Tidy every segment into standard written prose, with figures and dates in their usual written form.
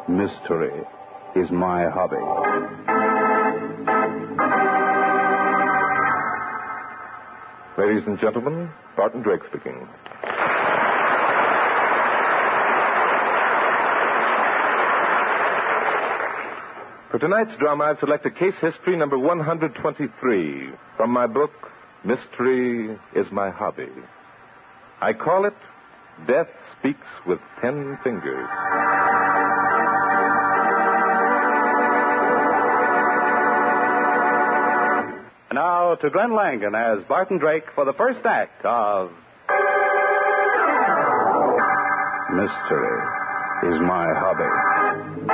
Mystery is my hobby. Ladies and gentlemen, Barton Drake speaking. For tonight's drama, I've selected case history number 123 from my book, Mystery is My Hobby. I call it Death Speaks with 10 Fingers. Now to Glenn Langan as Barton Drake for the first act of Mystery is my hobby.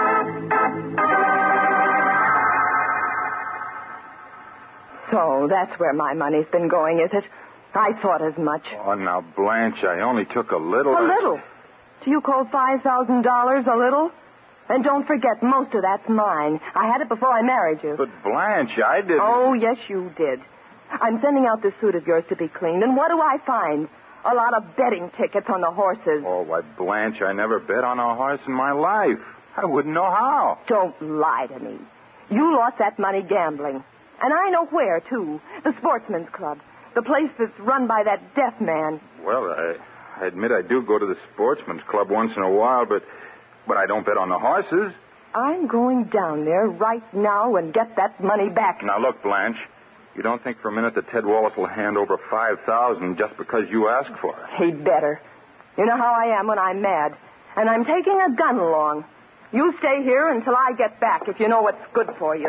So that's where my money's been going, is it? I thought as much. Oh, now, Blanche, I only took a little. A little? Do you call $5,000 a little? And don't forget, most of that's mine. I had it before I married you. But, Blanche, I didn't... Oh, yes, you did. I'm sending out this suit of yours to be cleaned, and what do I find? A lot of betting tickets on the horses. Oh, why, Blanche, I never bet on a horse in my life. I wouldn't know how. Don't lie to me. You lost that money gambling. And I know where, too. The Sportsman's Club. The place that's run by that deaf man. Well, I admit I do go to the Sportsman's Club once in a while, but I don't bet on the horses. I'm going down there right now and get that money back. Now, look, Blanche, you don't think for a minute that Ted Wallace will hand over $5,000 just because you asked for it? He'd better. You know how I am when I'm mad. And I'm taking a gun along. You stay here until I get back, if you know what's good for you.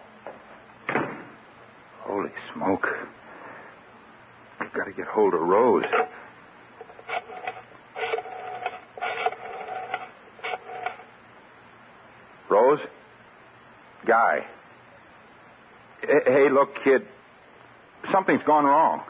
Holy smoke. I've got to get hold of Rose. Rose? Guy. Hey, look, kid. Something's gone wrong.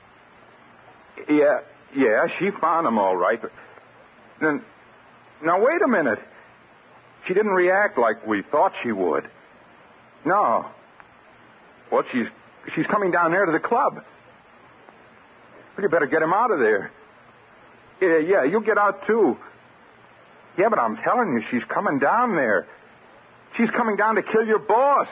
Yeah, she found him all right. But then, now, wait a minute. She didn't react like we thought she would. No. Well, she's coming down there to the club. Well, you better get him out of there. Yeah, you get out, too. Yeah, but I'm telling you, she's coming down there. She's coming down to kill your boss.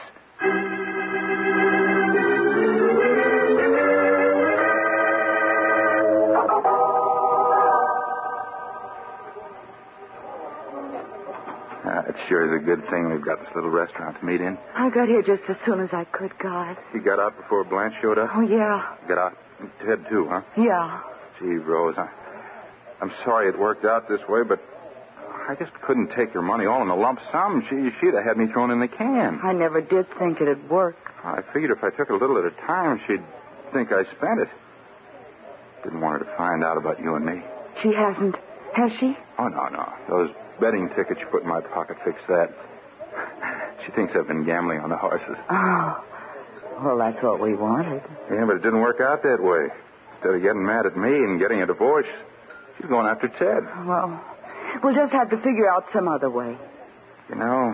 It sure is a good thing we've got this little restaurant to meet in. I got here just as soon as I could, God. You got out before Blanche showed up? Oh, yeah. Got out? Ted, too, huh? Yeah. Gee, Rose, I'm sorry it worked out this way, but I just couldn't take your money all in a lump sum. She'd have had me thrown in the can. I never did think it'd work. I figured if I took it a little at a time, she'd think I spent it. Didn't want her to find out about you and me. She hasn't, has she? Oh, no. Those betting tickets you put in my pocket fix that. She thinks I've been gambling on the horses. Oh. Well, that's what we wanted. Yeah, but it didn't work out that way. Instead of getting mad at me and getting a divorce, she's going after Ted. Well, we'll just have to figure out some other way. You know,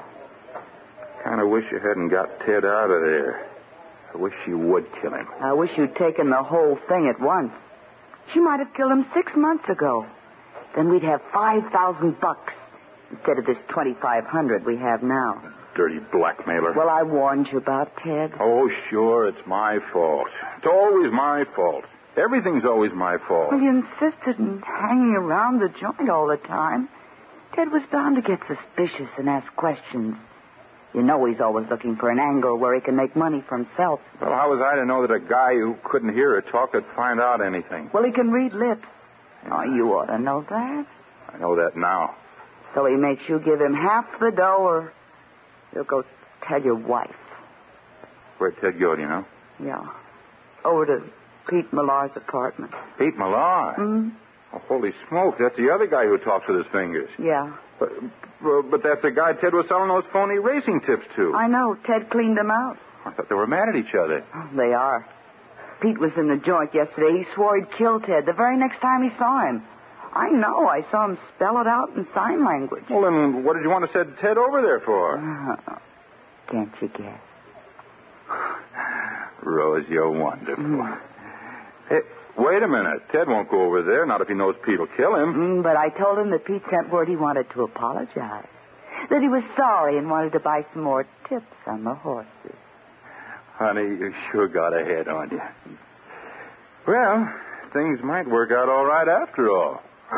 I kind of wish you hadn't got Ted out of there. I wish you would kill him. I wish you'd taken the whole thing at once. She might have killed him 6 months ago. Then we'd have $5,000 instead of this $2,500 we have now. Dirty blackmailer. Well, I warned you about Ted. Oh, sure, it's my fault. It's always my fault. Everything's always my fault. Well, you insisted in hanging around the joint all the time. Ted was bound to get suspicious and ask questions. You know he's always looking for an angle where he can make money for himself. Well, how was I to know that a guy who couldn't hear her talk could find out anything? Well, he can read lips. Oh, you ought to know that. I know that now. So he makes you give him half the dough, or you'll go tell your wife. Where'd Ted go, do you know? Yeah. Over to Pete Millar's apartment. Pete Millar? Mm-hmm. Oh, holy smoke, that's the other guy who talks with his fingers. Yeah. But that's the guy Ted was selling those phony racing tips to. I know. Ted cleaned them out. I thought they were mad at each other. Oh, they are. Pete was in the joint yesterday. He swore he'd kill Ted the very next time he saw him. I know. I saw him spell it out in sign language. Well, then what did you want to send Ted over there for? Can't you guess? Rose, you're wonderful. Hey, wait a minute. Ted won't go over there, not if he knows Pete will kill him. But I told him that Pete sent word he wanted to apologize. that he was sorry and wanted to buy some more tips on the horses. Honey, you sure got a head on you. Well, things might work out all right after all.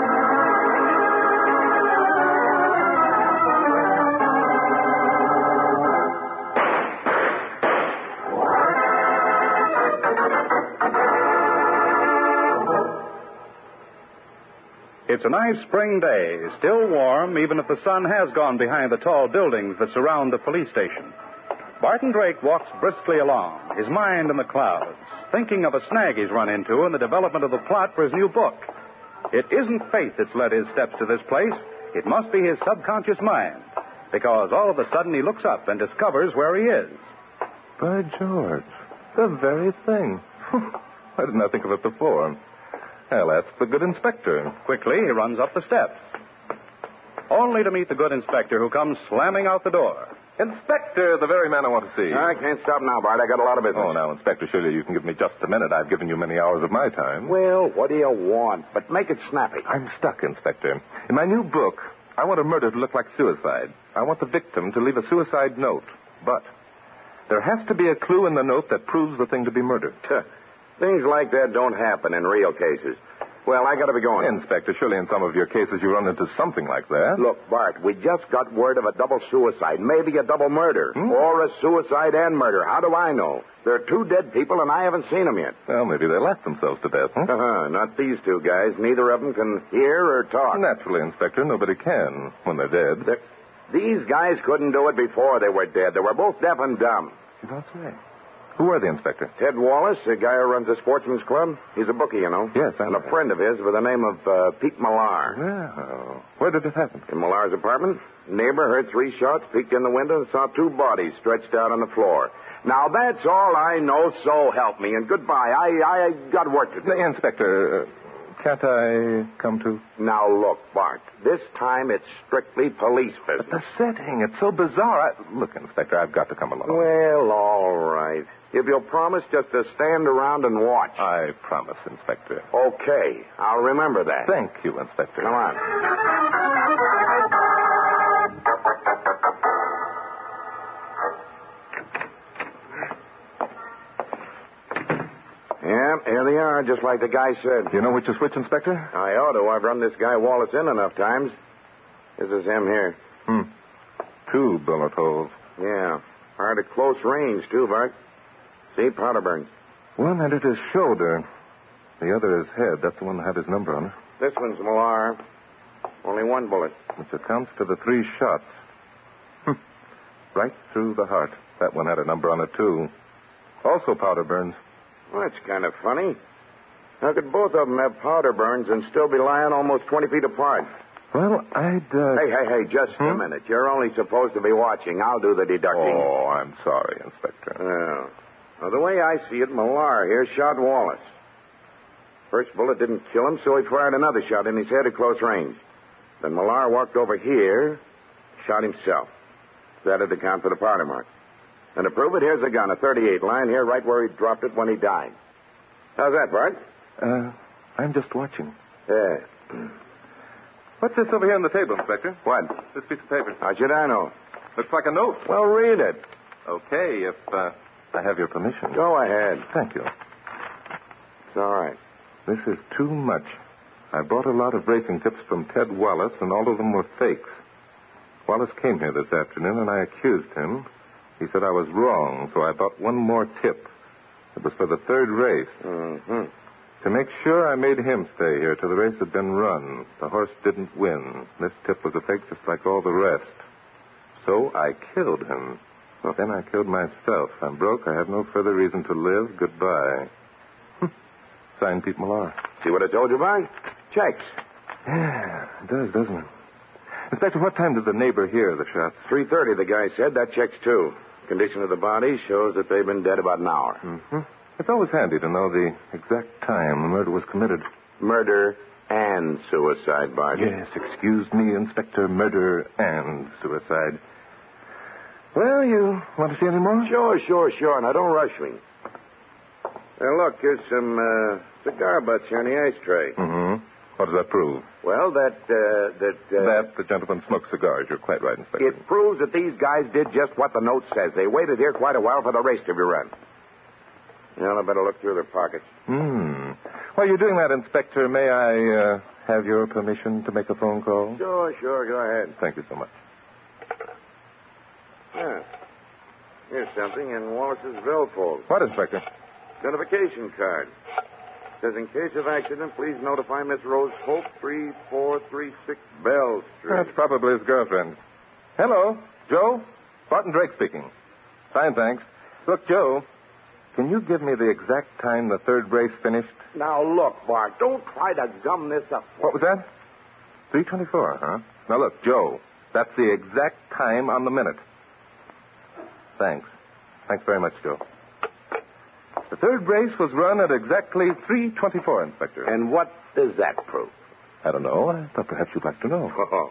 It's a nice spring day, still warm, even if the sun has gone behind the tall buildings that surround the police station. Barton Drake walks briskly along, his mind in the clouds, thinking of a snag he's run into in the development of the plot for his new book. It isn't fate that's led his steps to this place. It must be his subconscious mind, because all of a sudden he looks up and discovers where he is. By George, the very thing. I did not think of it before. Well, that's the good inspector. Quickly, he runs up the steps, only to meet the good inspector who comes slamming out the door. Inspector, the very man I want to see. I can't stop now, Bart. I got a lot of business. Oh, now, Inspector, surely you can give me just a minute. I've given you many hours of my time. Well, what do you want? But make it snappy. I'm stuck, Inspector. In my new book, I want a murder to look like suicide. I want the victim to leave a suicide note. But there has to be a clue in the note that proves the thing to be murder. Things like that don't happen in real cases. Well, I got to be going. Inspector, surely in some of your cases you run into something like that. Look, Bart, we just got word of a double suicide, maybe a double murder, or a suicide and murder. How do I know? There are two dead people, and I haven't seen them yet. Well, maybe they laughed themselves to death, huh? Not these two guys. Neither of them can hear or talk. Naturally, Inspector, nobody can when they're dead. These guys couldn't do it before they were dead. They were both deaf and dumb. You don't say. Who are they, Inspector? Ted Wallace, the guy who runs the Sportsman's Club. He's a bookie, you know. Yes, and a friend of his by the name of Pete Millar. Well, where did it happen? In Millar's apartment. Neighbor heard 3 shots, peeked in the window, and saw 2 bodies stretched out on the floor. Now, that's all I know, so help me. And goodbye. I got work to do. Inspector, can't I come too? Now, look, Bart. This time it's strictly police business. But the setting, it's so bizarre. Look, Inspector, I've got to come along. Well, all right. If you'll promise just to stand around and watch. I promise, Inspector. Okay. I'll remember that. Thank you, Inspector. Come on. Yeah, here they are, just like the guy said. You know which is which, Inspector? I ought to. I've run this guy Wallace in enough times. This is him here. 2 bullet holes. Yeah. Fired at close range, too, Bart. See, powder burns. One entered his shoulder. The other his head. That's the one that had his number on it. This one's Millar. Only 1 bullet. Which accounts for the 3 shots. Right through the heart. That one had a number on it, too. Also powder burns. Well, that's kind of funny. How could both of them have powder burns and still be lying almost 20 feet apart? Well, I'd... Hey, just a minute. You're only supposed to be watching. I'll do the deducting. Oh, I'm sorry, Inspector. Well, the way I see it, Millar here shot Wallace. First bullet didn't kill him, so he fired another shot in his head at close range. Then Millar walked over here, shot himself. That'd account for the powder mark. And to prove it, here's a gun, a .38, lying here right where he dropped it when he died. How's that, Bart? I'm just watching. Yeah. What's this over here on the table, Inspector? What? This piece of paper. How should I know? Looks like a note. Well, read it. Okay, if I have your permission. Go ahead. Thank you. It's all right. This is too much. I bought a lot of racing tips from Ted Wallace, and all of them were fakes. Wallace came here this afternoon, and I accused him. He said I was wrong, so I bought one more tip. It was for the 3rd race. Mm-hmm. To make sure, I made him stay here till the race had been run. The horse didn't win. This tip was a fake just like all the rest. So I killed him. Then I killed myself. I'm broke. I have no further reason to live. Goodbye. Signed, Pete Millar. See what I told you, Bart? Checks. Yeah, it does, doesn't it? Inspector, what time did the neighbor hear the shots? 3:30, the guy said. That checks, too. Condition of the body shows that they've been dead about an hour. Mm-hmm. It's always handy to know the exact time the murder was committed. Murder and suicide, Bart. Yes, excuse me, Inspector. Murder and suicide. Well, you want to see any more? Sure. Now, don't rush me. Look, here's some cigar butts here in the ashtray. Mm-hmm. What does that prove? Well, that That the gentleman smokes cigars. You're quite right, Inspector. it proves that these guys did just what the note says. They waited here quite a while for the rest of your run. Well, I better look through their pockets. While you're doing that, Inspector, may I have your permission to make a phone call? Sure, go ahead. Thank you so much. Yeah. Here's something in Wallace's billfold. What, Inspector? Identification card. Says, in case of accident, please notify Miss Rose Pope, 3436 Bell Street. That's probably his girlfriend. Hello, Joe? Barton Drake speaking. Fine, thanks. Look, Joe, can you give me the exact time the third race finished? Now, look, Bart, don't try to gum this up. What was that? 3:24, huh? Now, look, Joe, that's the exact time on the minute. Thanks. Thanks very much, Joe. The third race was run at exactly 3:24, Inspector. And what does that prove? I don't know. I thought perhaps you'd like to know.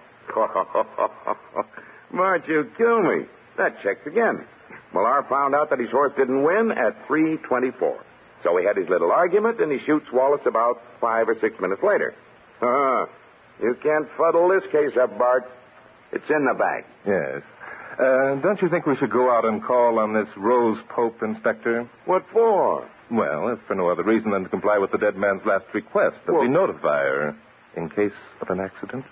Bart, you kill me. That checks again. Millar found out that his horse didn't win at 3:24. So he had his little argument, and he shoots Wallace about 5 or 6 minutes later. You can't fuddle this case up, Bart. It's in the bag. Yes. Don't you think we should go out and call on this Rose Pope, Inspector? What for? Well, if for no other reason than to comply with the dead man's last request that we notify her in case of an accident.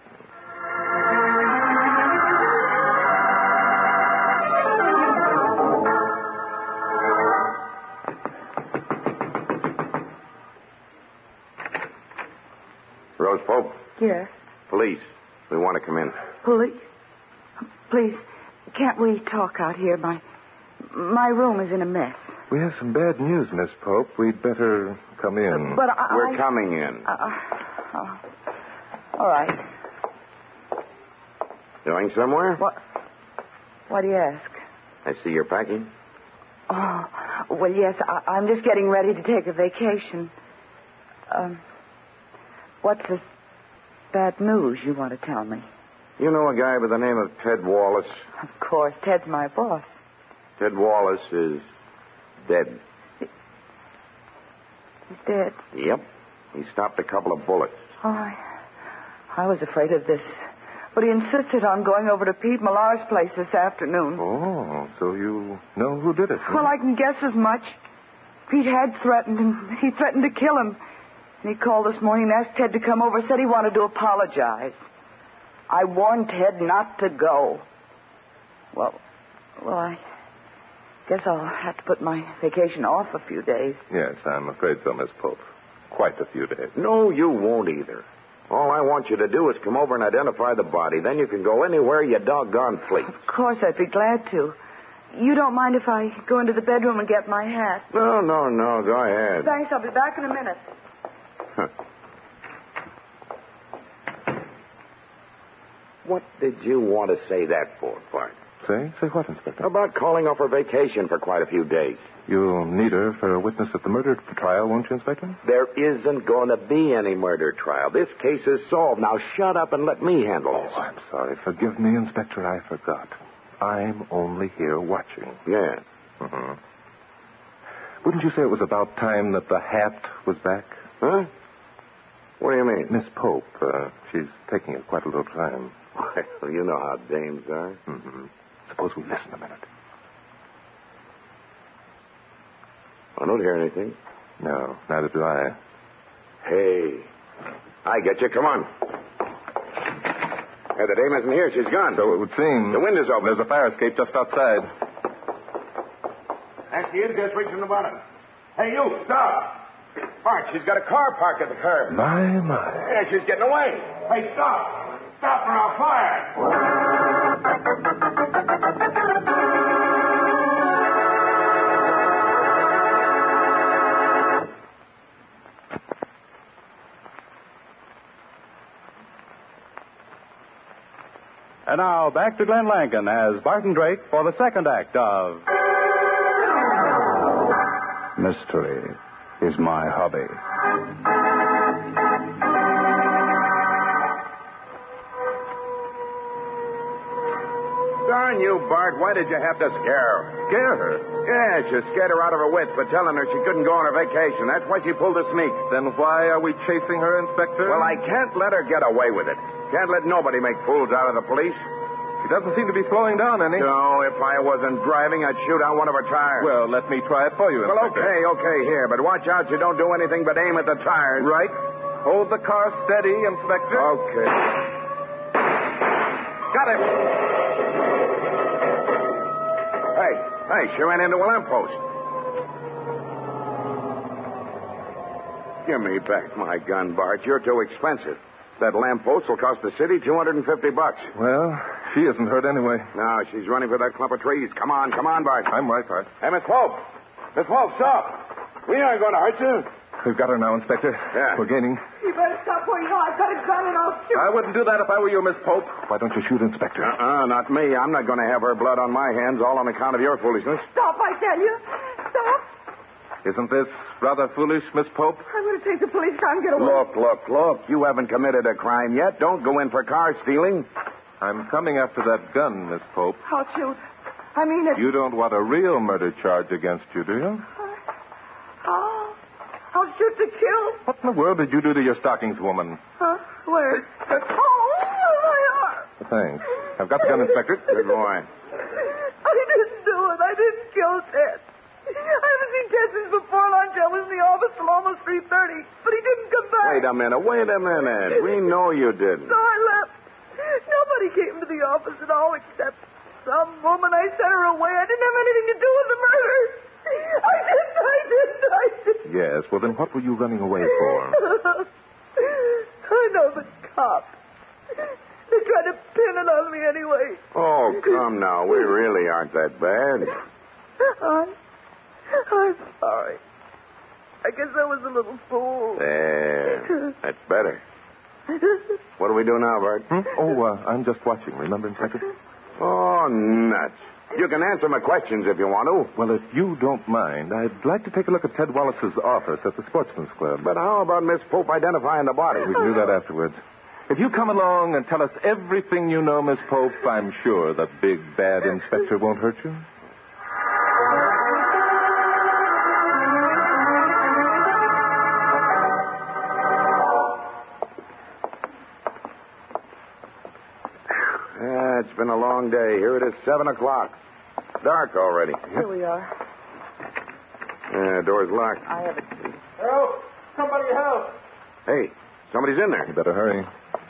Rose Pope? Yes. Police. We want to come in. Police? Please, can't we talk out here? My room is in a mess. We have some bad news, Miss Pope. We'd better come in. But We're coming in. All right. Going somewhere? What? Why do you ask? I see you're packing. Oh, well, yes, I'm just getting ready to take a vacation. What's the bad news you want to tell me? You know a guy by the name of Ted Wallace? Of course, Ted's my boss. Ted Wallace is dead. He's dead? Yep. He stopped a couple of bullets. Oh, I was afraid of this. But he insisted on going over to Pete Millar's place this afternoon. Oh, so you know who did it? Huh? Well, I can guess as much. Pete had threatened him. He threatened to kill him. And he called this morning and asked Ted to come over, said he wanted to apologize. I warned Ted not to go. Well, I guess I'll have to put my vacation off a few days. Yes, I'm afraid so, Miss Pope. Quite a few days. No, you won't either. All I want you to do is come over and identify the body. Then you can go anywhere you doggone please. Of course, I'd be glad to. You don't mind if I go into the bedroom and get my hat? No. Go ahead. Thanks. I'll be back in a minute. What did you want to say that for, Bart? Say what, Inspector? About calling off her vacation for quite a few days. You'll need her for a witness at the murder trial, won't you, Inspector? There isn't going to be any murder trial. This case is solved. Now shut up and let me handle this. Oh, I'm sorry. Forgive me, Inspector. I forgot. I'm only here watching. Yeah. Mm-hmm. Wouldn't you say it was about time that the hat was back? Huh? What do you mean? Miss Pope, she's taking it quite a little time. Well, you know how dames are. Mm-hmm. Suppose we listen a minute. I don't hear anything. No, neither do I. Hey, I get you. Come on. Hey, the dame isn't here. She's gone. So it would seem. The window's open. There's a fire escape just outside. There she is, just reaching the bottom. Hey, you, stop. Bart, she's got a car parked at the curb. My. Yeah, she's getting away. Hey, stop. Stop or I'll fire. And now, back to Glenn Langan as Barton Drake for the second act of Mystery is my hobby. darn you, Bart. Why did you have to scare her? Scare her? Yes, you scared her out of her wits for telling her she couldn't go on her vacation. That's why she pulled a sneak. Then why are we chasing her, Inspector? Well, I can't let her get away with it. Can't let nobody make fools out of the police. She doesn't seem to be slowing down any. No, if I wasn't driving, I'd shoot out one of her tires. Well, let me try it for you, Well, Inspector. okay, here. But watch out you don't do anything but aim at the tires. Right. Hold the car steady, Inspector. Okay. Got it. Hey, she ran into a lamppost. Give me back my gun, Bart. You're too expensive. That lamppost will cost the city $250. Well, she isn't hurt anyway. No, she's running for that clump of trees. Come on, Bart. I'm right, Bart. Hey, Miss Pope. Miss Pope, stop. We aren't going to hurt you. We've got her now, Inspector. Yeah. We're gaining. You better stop where you are. I've got a gun and I'll shoot. I wouldn't do that if I were you, Miss Pope. Why don't you shoot, Inspector? Not me. I'm not going to have her blood on my hands, all on account of your foolishness. Stop, I tell you. Stop. Isn't this rather foolish, Miss Pope? I'm going to take the police car and get away. Look. You haven't committed a crime yet. Don't go in for car stealing. I'm coming after that gun, Miss Pope. I'll shoot. I mean it. You don't want a real murder charge against you, do you? I'll shoot to kill. What in the world did you do to your stockings, woman? Huh? Where? Oh, my arm. Thanks. I've got the gun, Inspector. Good boy. I didn't do it. I didn't kill Ted. I haven't seen Ted since before lunch. I was in the office till almost 3:30, but he didn't come back. Wait a minute. We know you didn't. So I left. Nobody came to the office at all except some woman. I sent her away. I didn't have anything to do with the murder. I didn't. Yes, well, then what were you running away for? I know the cops. They tried to pin it on me anyway. Oh, come now. We really aren't that bad. I'm sorry. I guess I was a little fool. There. That's better. What do we do now, Bart? I'm just watching. Remember, Inspector? Oh, nuts. You can answer my questions if you want to. Well, if you don't mind, I'd like to take a look at Ted Wallace's office at the Sportsman's Club. But how about Miss Pope identifying the body? We can do that afterwards. If you come along and tell us everything you know, Miss Pope, I'm sure the big, bad inspector won't hurt you. It's been a long day. Here it is, 7 o'clock. Dark already. Here we are. Door's locked. I have a key. Help! Somebody help! Hey, somebody's in there. You better hurry.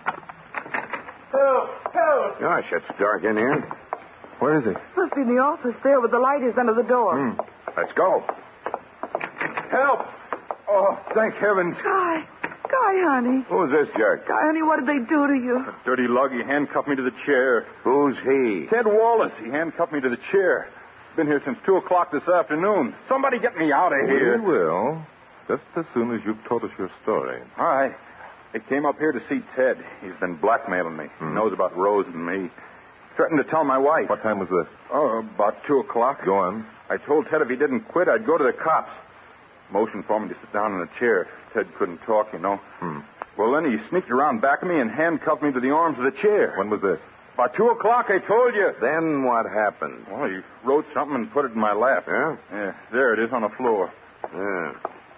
Help! Gosh, it's dark in here. Where is he? Must be in the office there where the light is under the door. Let's go. Help! Oh, thank heavens. Guy, honey. Who's this jerk? Guy, honey, what did they do to you? Dirty lug, he handcuffed me to the chair. Who's he? Ted Wallace, he handcuffed me to the chair. Been here since 2 o'clock this afternoon. Somebody get me out of here. We will, just as soon as you've told us your story. All right. I came up here to see Ted. He's been blackmailing me. He knows about Rose and me. Threatened to tell my wife. What time was this? Oh, about 2 o'clock. Go on. I told Ted if he didn't quit, I'd go to the cops. Motioned for me to sit down in a chair. Ted couldn't talk, you know. Well, then he sneaked around back of me and handcuffed me to the arms of the chair. When was this? About 2 o'clock, I told you. Then what happened? Well, he wrote something and put it in my lap. Yeah? Yeah, there it is on the floor. Yeah.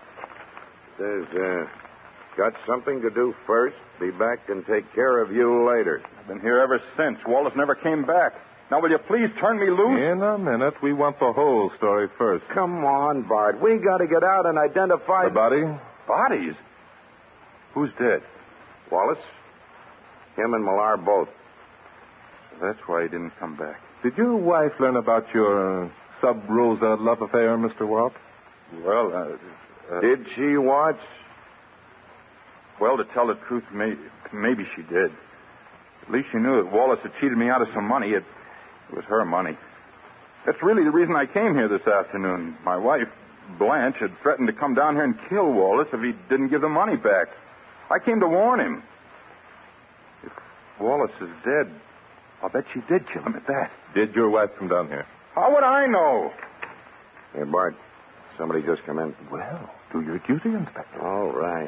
Says, got something to do first. Be back and take care of you later. I've been here ever since. Wallace never came back. Now, will you please turn me loose? In a minute. We want the whole story first. Come on, Bart. We got to get out and identify... The body? Bodies? Who's dead? Wallace. Him and Millar both. That's why he didn't come back. Did your wife learn about your sub-Rosa love affair, Mr. Walt? Well, Did she watch? Well, to tell the truth, maybe she did. At least she knew that Wallace had cheated me out of some money. It was her money. That's really the reason I came here this afternoon. My wife, Blanche, had threatened to come down here and kill Wallace if he didn't give the money back. I came to warn him. If Wallace is dead, I'll bet she did kill him at that. Did your wife come down here? How would I know? Hey, Bart, somebody just come in. Well, do your duty, Inspector. All right.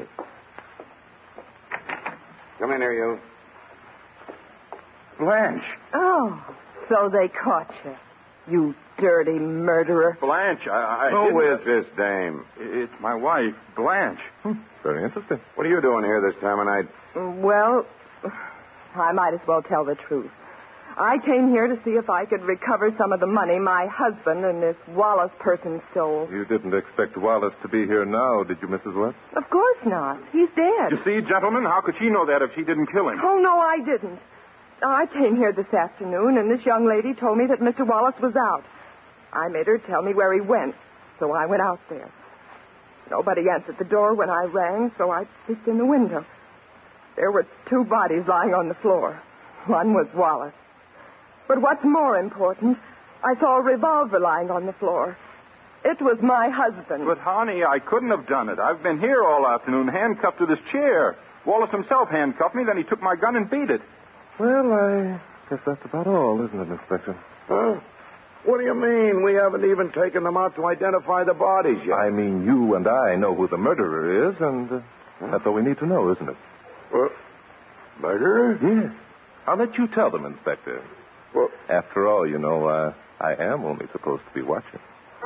Come in here, you. Blanche. Oh, So they caught you. You dirty murderer. Blanche, I Who didn't- is this dame? It's my wife, Blanche. Very interesting. What are you doing here this time of night? Well, I might as well tell the truth. I came here to see if I could recover some of the money my husband and this Wallace person stole. You didn't expect Wallace to be here now, did you, Mrs. West? Of course not. He's dead. You see, gentlemen, how could she know that if she didn't kill him? Oh, no, I didn't. I came here this afternoon, and this young lady told me that Mr. Wallace was out. I made her tell me where he went, so I went out there. Nobody answered the door when I rang, so I peeked in the window. There were 2 bodies lying on the floor. One was Wallace. But what's more important, I saw a revolver lying on the floor. It was my husband. But, honey, I couldn't have done it. I've been here all afternoon, handcuffed to this chair. Wallace himself handcuffed me, then he took my gun and beat it. Well, I guess that's about all, isn't it, Inspector? Huh? What do you mean? We haven't even taken them out to identify the bodies yet. I mean, you and I know who the murderer is, and that's all we need to know, isn't it? Murderer? Yes. I'll let you tell them, Inspector. Well, After all, you know, I am only supposed to be watching.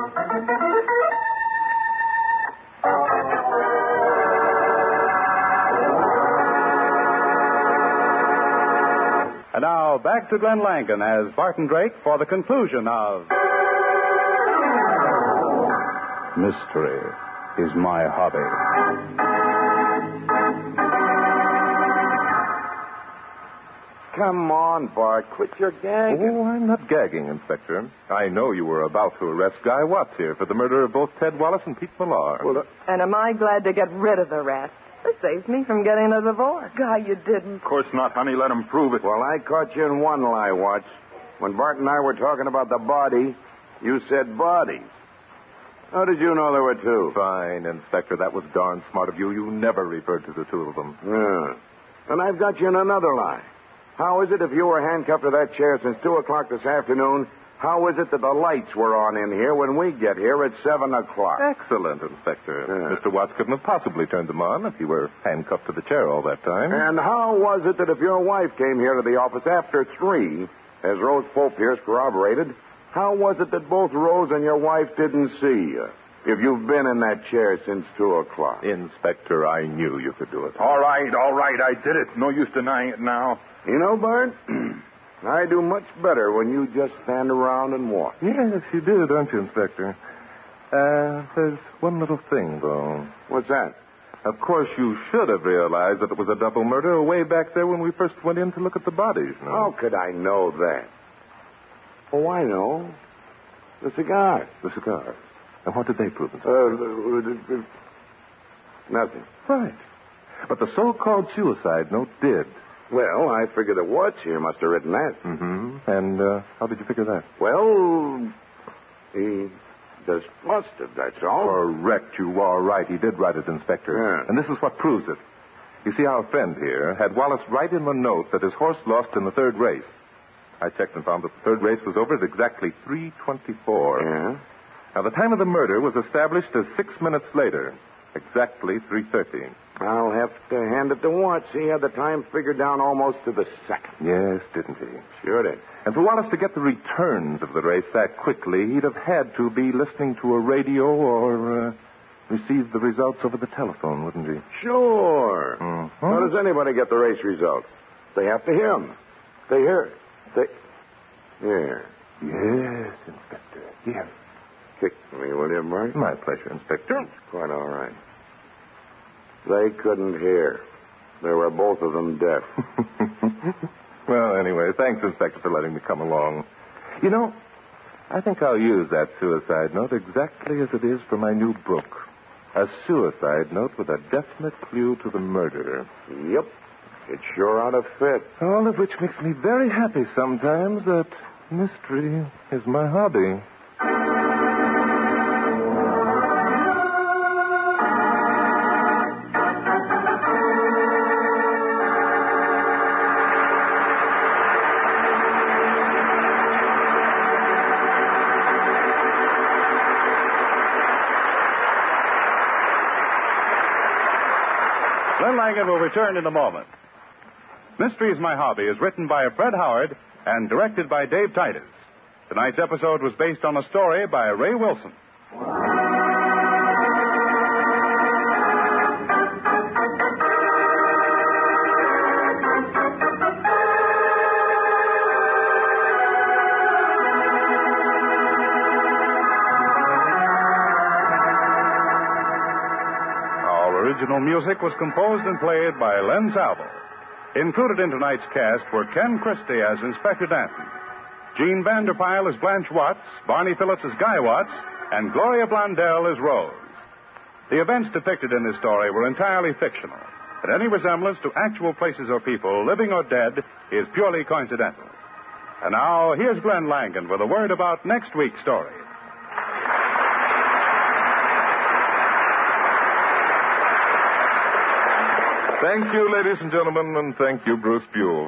And now, back to Glenn Langan as Barton Drake for the conclusion of Mystery is my hobby. come on, Bart. Quit your gagging. Oh, I'm not gagging, Inspector. I know you were about to arrest Guy Watts here for the murder of both Ted Wallace and Pete Millar. Well, And am I glad to get rid of the rat? This saves me from getting a divorce. Guy, you didn't. Of course not, honey. Let him prove it. well, I caught you in one lie, Watts. When Bart and I were talking about the body, you said bodies. How did you know there were 2? Fine, Inspector. That was darn smart of you. You never referred to the 2 of them. Yeah. And I've got you in another lie. How is it if you were handcuffed to that chair since 2 o'clock this afternoon, how is it that the lights were on in here when we get here at 7 o'clock? Excellent, Inspector. Yeah. Mr. Watts couldn't have possibly turned them on if he were handcuffed to the chair all that time. And how was it that if your wife came here to the office after 3, as Rose Pope here corroborated, how was it that both Rose and your wife didn't see you if you've been in that chair since 2 o'clock? Inspector, I knew you could do it. All right, I did it. No use denying it now. You know, Bart, I do much better when you just stand around and watch. Yes, you do, don't you, Inspector? There's one little thing, though. What's that? Of course, you should have realized that it was a double murder way back there when we first went in to look at the bodies, no? How could I know that? Oh, I know. The cigars. The cigars. And what did they prove, Inspector? Nothing. Right. But the so-called suicide note did. Well, I figure the Watts here must have written that. Mm-hmm. And how did you figure that? Well, he just must have, that's all. Correct. You are right. He did write it, Inspector. Yeah. And this is what proves it. You see, our friend here had Wallace write in the note that his horse lost in the 3rd race. I checked and found that the 3rd race was over at exactly 3:24. Yeah? Now, the time of the murder was established as 6 minutes later, exactly 3:30. I'll have to hand it to Watts. He had the time figured down almost to the second. Yes, didn't he? Sure did. And for Wallace to get the returns of the race that quickly, he'd have had to be listening to a radio or receive the results over the telephone, wouldn't he? Sure. Mm-hmm. How does anybody get the race results? They have to hear them. They hear. They hear. Yes, Inspector. Here. Kick me, will you, Bart? My pleasure, Inspector. Quite all right. They couldn't hear. They were both of them deaf. Well, anyway, thanks, Inspector, for letting me come along. You know, I think I'll use that suicide note exactly as it is for my new book. A suicide note with a definite clue to the murderer. Yep. It sure ought to fit. All of which makes me very happy sometimes that mystery is my hobby. Glenn Langan will return in a moment. Mystery is My Hobby is written by Fred Howard and directed by Dave Titus. Tonight's episode was based on a story by Ray Wilson. Original music was composed and played by Len Salvo. Included in tonight's cast were Ken Christie as Inspector Danton, Jean Vanderpyle as Blanche Watts, Barney Phillips as Guy Watts, and Gloria Blondell as Rose. The events depicted in this story were entirely fictional, and any resemblance to actual places or people, living or dead, is purely coincidental. And now, here's Glenn Langan with a word about next week's story. Thank you, ladies and gentlemen, and thank you, Bruce Buell.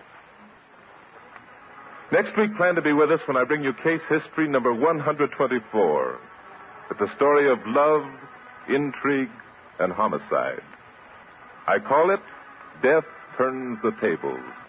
Next week, plan to be with us when I bring you case history number 124. It's a story of love, intrigue, and homicide. I call it Death Turns the Tables.